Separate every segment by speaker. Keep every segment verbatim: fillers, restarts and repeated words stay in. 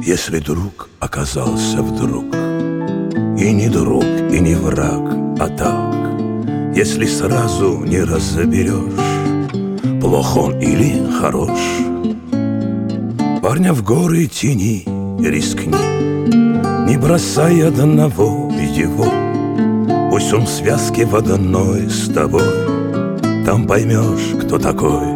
Speaker 1: Если друг оказался вдруг, и не друг, и не враг, а так, если сразу не разберешь, плох он или хорош, парня в горы тяни, рискни, не бросай одного его. Пусть он в связке в одной с тобой, там поймешь, кто такой.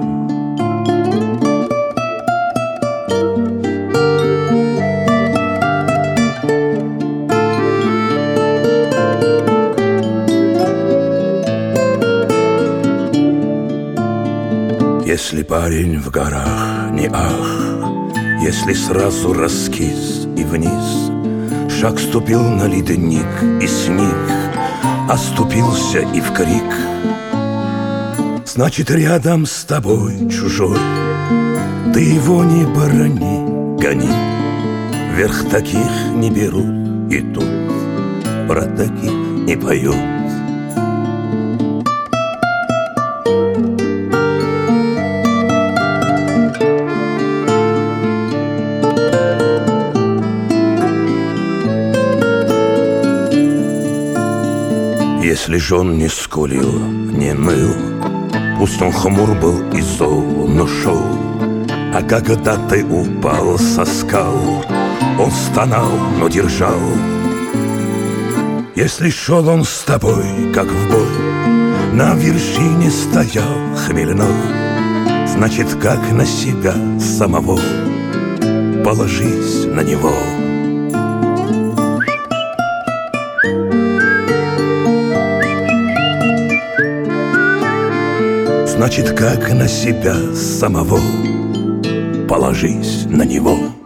Speaker 1: Если парень в горах не ах, если сразу раскис и вниз, шаг ступил на ледник и сник, оступился и в крик, значит, рядом с тобой чужой, ты его не борони, гони. Вверх таких не берут, и тут про таких не поют. Если ж он не скулил, не ныл, пусть он хмур был и зол, но шел, а когда ты упал со скал, он стонал, но держал. Если шел он с тобой, как в бой, на вершине стоял хмельной, значит, как на себя самого, положись на него. Значит, как на себя самого, положись на него.